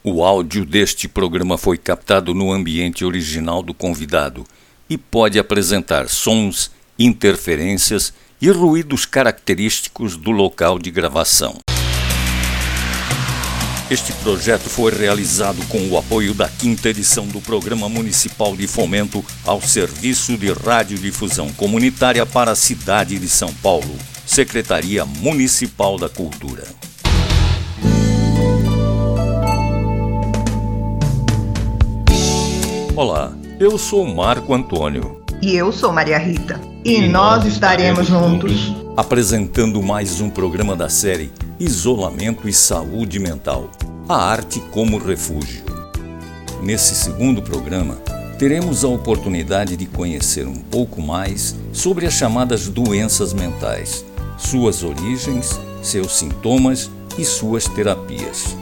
O áudio deste programa foi captado no ambiente original do convidado e pode apresentar sons, interferências e ruídos característicos do local de gravação. Este projeto foi realizado com o apoio da 5ª edição do Programa Municipal de Fomento ao Serviço de Radiodifusão Comunitária para a cidade de São Paulo, Secretaria Municipal da Cultura. Olá, eu sou Marco Antônio. E eu sou Maria Rita. E nós estaremos juntos apresentando mais um programa da série Isolamento e Saúde Mental, a arte como refúgio. Nesse segundo programa, teremos a oportunidade de conhecer um pouco mais sobre as chamadas doenças mentais, suas origens, seus sintomas e suas terapias.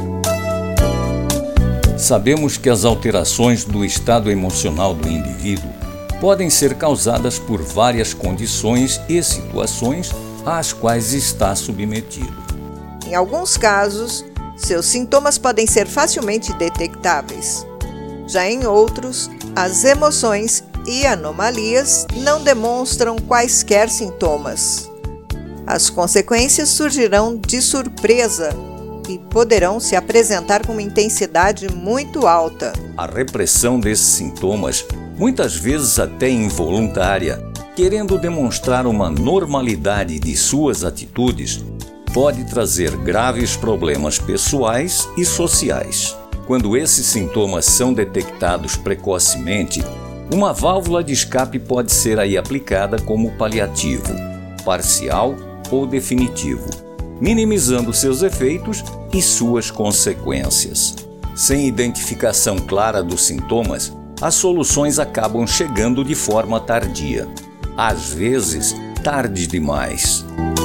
Sabemos que as alterações do estado emocional do indivíduo podem ser causadas por várias condições e situações às quais está submetido. Em alguns casos, seus sintomas podem ser facilmente detectáveis. Já em outros, as emoções e anomalias não demonstram quaisquer sintomas. As consequências surgirão de surpresa e poderão se apresentar com uma intensidade muito alta. A repressão desses sintomas, muitas vezes até involuntária, querendo demonstrar uma normalidade de suas atitudes, pode trazer graves problemas pessoais e sociais. Quando esses sintomas são detectados precocemente, uma válvula de escape pode ser aí aplicada como paliativo, parcial ou definitivo, minimizando seus efeitos e suas consequências. Sem identificação clara dos sintomas, as soluções acabam chegando de forma tardia, às vezes tarde demais.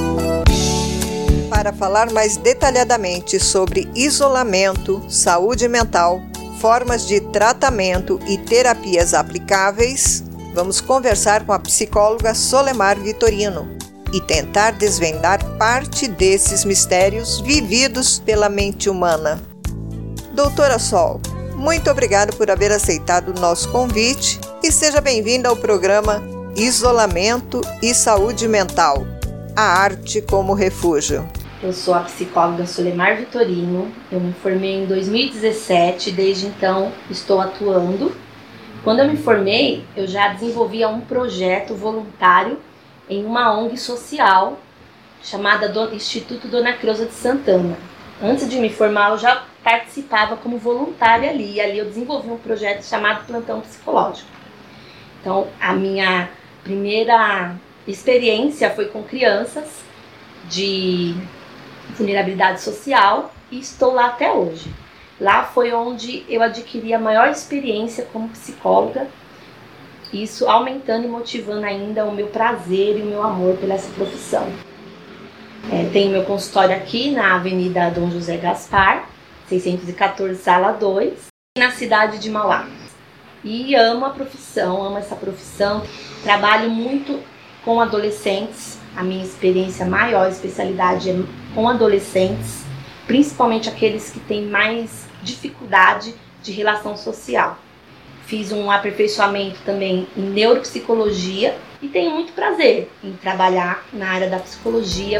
Para falar mais detalhadamente sobre isolamento, saúde mental, formas de tratamento e terapias aplicáveis, vamos conversar com a psicóloga Solemar Vitorino e tentar desvendar parte desses mistérios vividos pela mente humana. Doutora Sol, muito obrigada por haver aceitado o nosso convite e seja bem-vinda ao programa Isolamento e Saúde Mental, a arte como refúgio. Eu sou a psicóloga Solemar Vitorino, eu me formei em 2017, desde então estou atuando. Quando eu me formei, eu já desenvolvia um projeto voluntário em uma ONG social chamada Instituto Dona Creuza de Santana. Antes de me formar, eu já participava como voluntária ali, e ali eu desenvolvi um projeto chamado Plantão Psicológico. Então, a minha primeira experiência foi com crianças de vulnerabilidade social e estou lá até hoje. Lá foi onde eu adquiri a maior experiência como psicóloga, isso aumentando e motivando ainda o meu prazer e o meu amor pela essa profissão. Tenho meu consultório aqui na Avenida Dom José Gaspar, 614, Sala 2, na cidade de Mauá. E amo a profissão, amo essa profissão. Trabalho muito com adolescentes. A minha experiência maior, especialidade é com adolescentes, principalmente aqueles que têm mais dificuldade de relação social. Fiz um aperfeiçoamento também em neuropsicologia e tenho muito prazer em trabalhar na área da psicologia.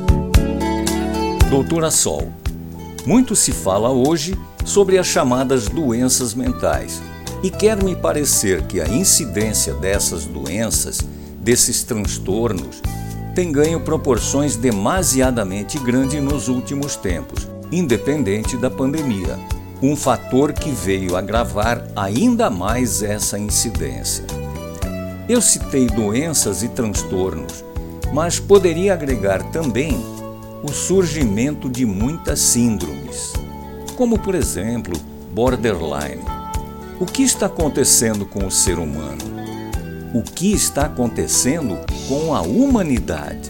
Doutora Sol, muito se fala hoje sobre as chamadas doenças mentais e quer me parecer que a incidência dessas doenças, desses transtornos, tem ganho proporções demasiadamente grandes nos últimos tempos, independente da pandemia. Um fator que veio agravar ainda mais essa incidência. Eu citei doenças e transtornos, mas poderia agregar também o surgimento de muitas síndromes, como por exemplo, borderline. O que está acontecendo com o ser humano? O que está acontecendo com a humanidade?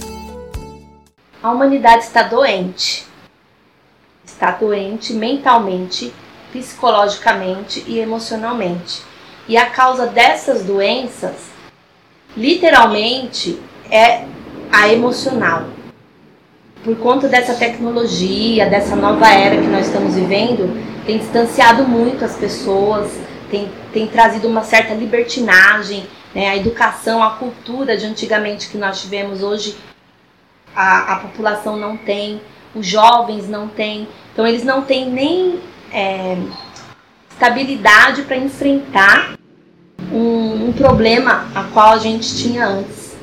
A humanidade está doente. Está doente mentalmente, psicologicamente e emocionalmente. E a causa dessas doenças, literalmente, é a emocional. Por conta dessa tecnologia, dessa nova era que nós estamos vivendo, tem distanciado muito as pessoas, tem trazido uma certa libertinagem, né? A educação, a cultura de antigamente que nós tivemos hoje, a população não tem, os jovens não têm, então eles não têm nem estabilidade para enfrentar um problema a qual a gente tinha antes.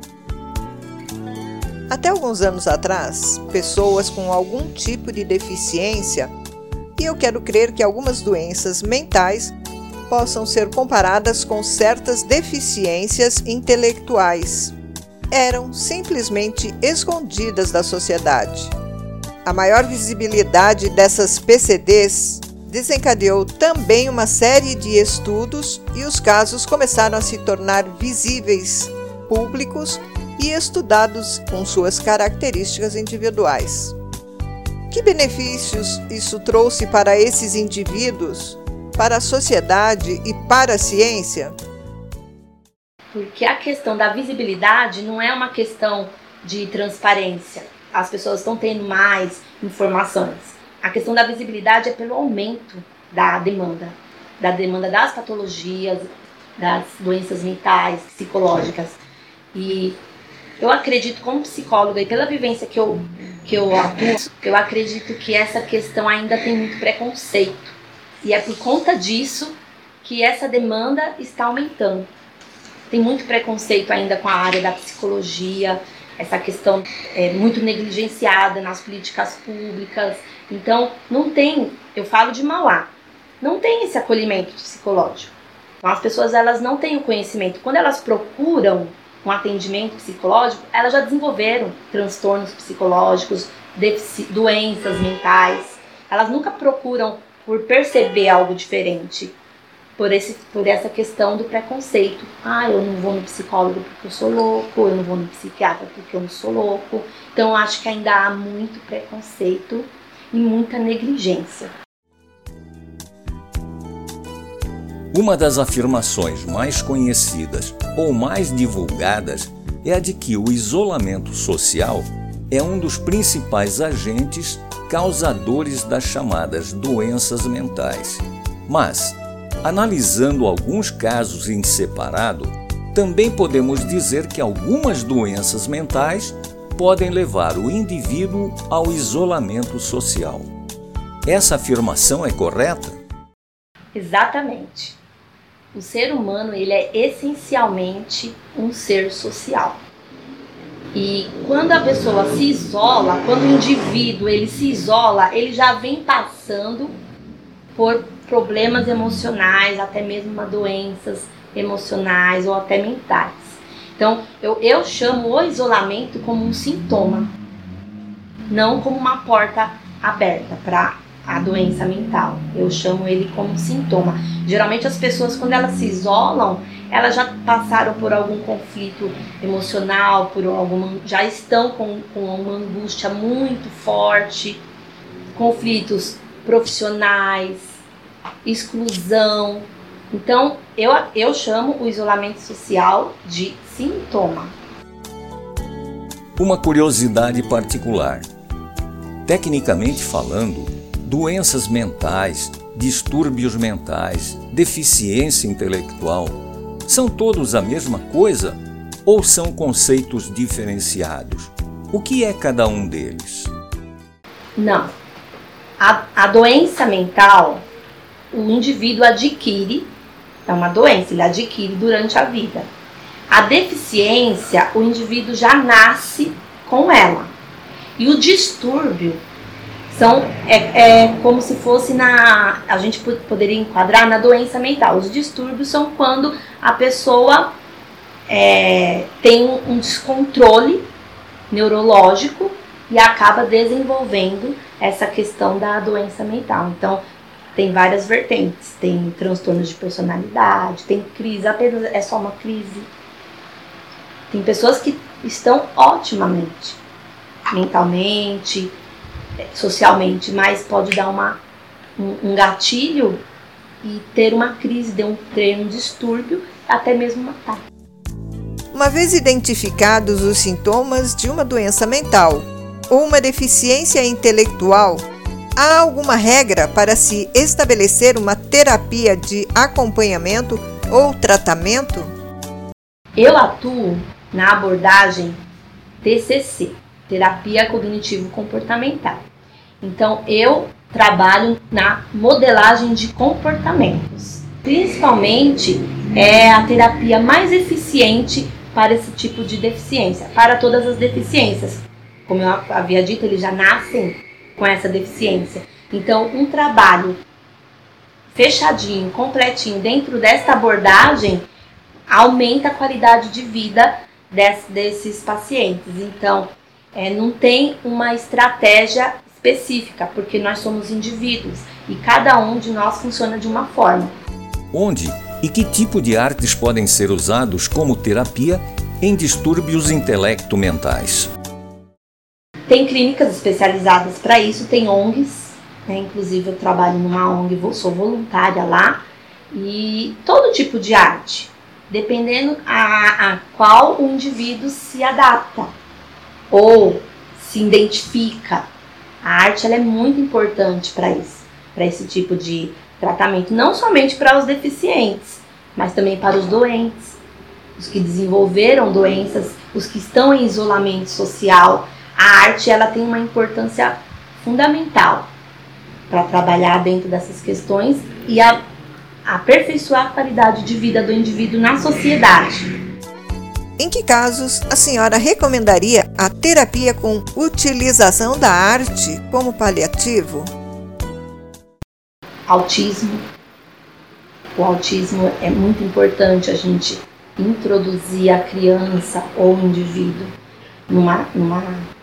Até alguns anos atrás, pessoas com algum tipo de deficiência, e eu quero crer que algumas doenças mentais possam ser comparadas com certas deficiências intelectuais, eram simplesmente escondidas da sociedade. A maior visibilidade dessas PCDs desencadeou também uma série de estudos e os casos começaram a se tornar visíveis, públicos e estudados com suas características individuais. Que benefícios isso trouxe para esses indivíduos, para a sociedade e para a ciência? Porque a questão da visibilidade não é uma questão de transparência. As pessoas estão tendo mais informações. A questão da visibilidade é pelo aumento da demanda das patologias, das doenças mentais, psicológicas. E eu acredito, como psicóloga e pela vivência que eu atuo, eu acredito que essa questão ainda tem muito preconceito. E é por conta disso que essa demanda está aumentando. Tem muito preconceito ainda com a área da psicologia, essa questão é muito negligenciada nas políticas públicas. Então, não tem, eu falo de Mauá, não tem esse acolhimento psicológico. Então, as pessoas elas não têm o conhecimento. Quando elas procuram um atendimento psicológico, elas já desenvolveram transtornos psicológicos, doenças mentais. Elas nunca procuram por perceber algo diferente, por essa questão do preconceito. Eu não vou no psicólogo porque eu sou louco, eu não vou no psiquiatra porque eu não sou louco. Então, eu acho que ainda há muito preconceito e muita negligência. Uma das afirmações mais conhecidas ou mais divulgadas é a de que o isolamento social é um dos principais agentes causadores das chamadas doenças mentais. Mas, analisando alguns casos em separado, também podemos dizer que algumas doenças mentais podem levar o indivíduo ao isolamento social. Essa afirmação é correta? Exatamente. O ser humano ele é essencialmente um ser social. E quando a pessoa se isola, quando o indivíduo ele se isola, ele já vem passando por problemas emocionais, até mesmo doenças emocionais ou até mentais. Então, eu chamo o isolamento como um sintoma, não como uma porta aberta para a doença mental. Eu chamo ele como sintoma. Geralmente as pessoas, quando elas se isolam, elas já passaram por algum conflito emocional, já estão com uma angústia muito forte, conflitos profissionais, exclusão. Então, eu chamo o isolamento social de sintoma. Uma curiosidade particular. Tecnicamente falando, doenças mentais, distúrbios mentais, deficiência intelectual, são todos a mesma coisa ou são conceitos diferenciados? O que é cada um deles? Não. A doença mental, o indivíduo adquire, é uma doença, ele adquire durante a vida. A deficiência, o indivíduo já nasce com ela. E o distúrbio é como se fosse a gente poderia enquadrar na doença mental. Os distúrbios são quando a pessoa tem um descontrole neurológico e acaba desenvolvendo essa questão da doença mental. Então, tem várias vertentes. Tem transtornos de personalidade, tem crise, apenas é só uma crise. Tem pessoas que estão otimamente, mentalmente, socialmente, mas pode dar um gatilho e ter uma crise, ter um distúrbio, até mesmo matar. Uma vez identificados os sintomas de uma doença mental ou uma deficiência intelectual, Há alguma regra para se estabelecer uma terapia de acompanhamento ou tratamento? Eu atuo na abordagem TCC, Terapia Cognitivo-Comportamental. Então, eu trabalho na modelagem de comportamentos. Principalmente, é a terapia mais eficiente para esse tipo de deficiência, para todas as deficiências. Como eu havia dito, eles já nascem com essa deficiência. Então, um trabalho fechadinho, completinho, dentro desta abordagem, aumenta a qualidade de vida desses pacientes. Então, não tem uma estratégia específica, porque nós somos indivíduos e cada um de nós funciona de uma forma. Onde e que tipo de artes podem ser usados como terapia em distúrbios intelecto-mentais? Tem clínicas especializadas para isso, tem ONGs, né? Inclusive eu trabalho numa ONG, sou voluntária lá, e todo tipo de arte, dependendo a qual o indivíduo se adapta ou se identifica. A arte ela é muito importante para esse tipo de tratamento, não somente para os deficientes, mas também para os doentes, os que desenvolveram doenças, os que estão em isolamento social. A arte ela tem uma importância fundamental para trabalhar dentro dessas questões e aperfeiçoar a qualidade de vida do indivíduo na sociedade. Em que casos a senhora recomendaria a terapia com utilização da arte como paliativo? Autismo. O autismo é muito importante a gente introduzir a criança ou o indivíduo numa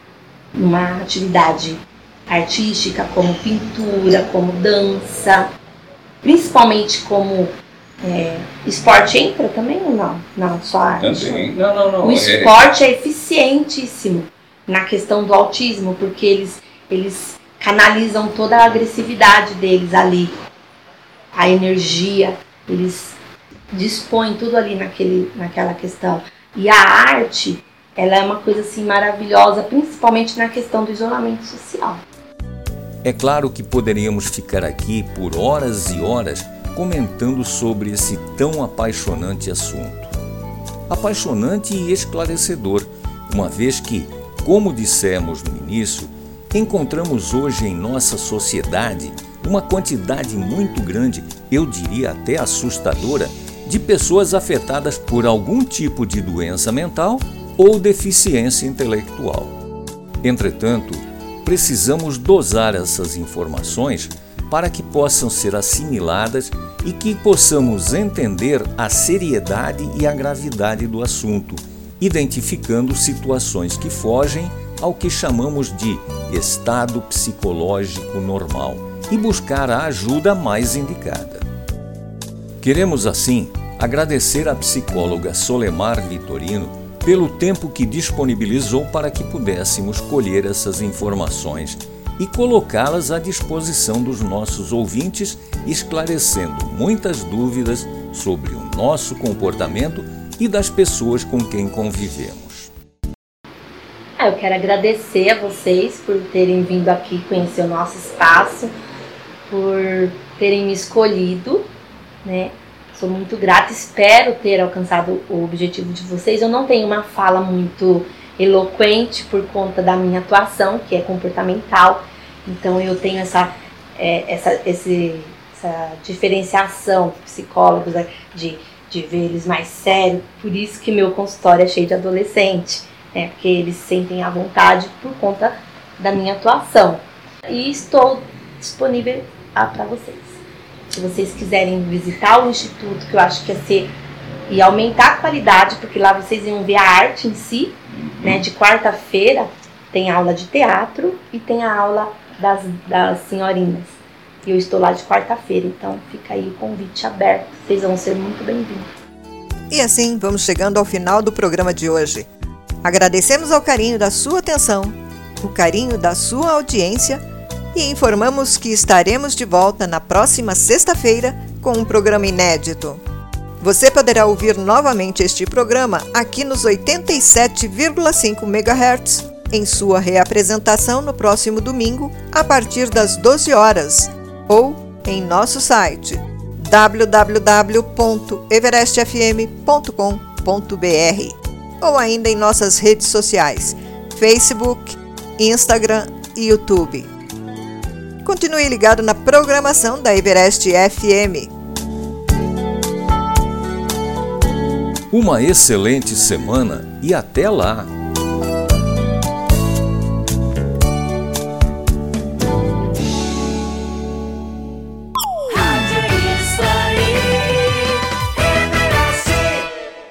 atividade artística, como pintura, como dança, principalmente como esporte entra também ou não? Não, só arte. Também. Não. O esporte é eficientíssimo na questão do autismo, porque eles canalizam toda a agressividade deles ali, a energia, eles dispõem tudo ali naquela questão. E a arte, ela é uma coisa assim maravilhosa, principalmente na questão do isolamento social. É claro que poderíamos ficar aqui por horas e horas comentando sobre esse tão apaixonante assunto. Apaixonante e esclarecedor, uma vez que, como dissemos no início, encontramos hoje em nossa sociedade uma quantidade muito grande, eu diria até assustadora, de pessoas afetadas por algum tipo de doença mental ou deficiência intelectual. Entretanto, precisamos dosar essas informações para que possam ser assimiladas e que possamos entender a seriedade e a gravidade do assunto, identificando situações que fogem ao que chamamos de estado psicológico normal e buscar a ajuda mais indicada. Queremos, assim, agradecer à psicóloga Solemar Vitorino pelo tempo que disponibilizou para que pudéssemos colher essas informações e colocá-las à disposição dos nossos ouvintes, esclarecendo muitas dúvidas sobre o nosso comportamento e das pessoas com quem convivemos. Eu quero agradecer a vocês por terem vindo aqui conhecer o nosso espaço, por terem me escolhido, né? Sou muito grata, espero ter alcançado o objetivo de vocês. Eu não tenho uma fala muito eloquente por conta da minha atuação, que é comportamental. Então eu tenho essa diferenciação de psicólogos, de ver eles mais sérios. Por isso que meu consultório é cheio de adolescente, né? Porque eles se sentem à vontade por conta da minha atuação. E estou disponível para vocês. Se vocês quiserem visitar o Instituto, que eu acho que ia aumentar a qualidade, porque lá vocês iam ver a arte em si, né? De quarta-feira tem aula de teatro e tem a aula das senhorinhas. E eu estou lá de quarta-feira, então fica aí o convite aberto. Vocês vão ser muito bem-vindos. E assim vamos chegando ao final do programa de hoje. Agradecemos ao carinho da sua atenção, o carinho da sua audiência e informamos que estaremos de volta na próxima sexta-feira com um programa inédito. Você poderá ouvir novamente este programa aqui nos 87,5 MHz em sua reapresentação no próximo domingo, a partir das 12 horas, ou em nosso site www.everestfm.com.br ou ainda em nossas redes sociais, Facebook, Instagram e YouTube. Continue ligado na programação da Everest FM. Uma excelente semana e até lá!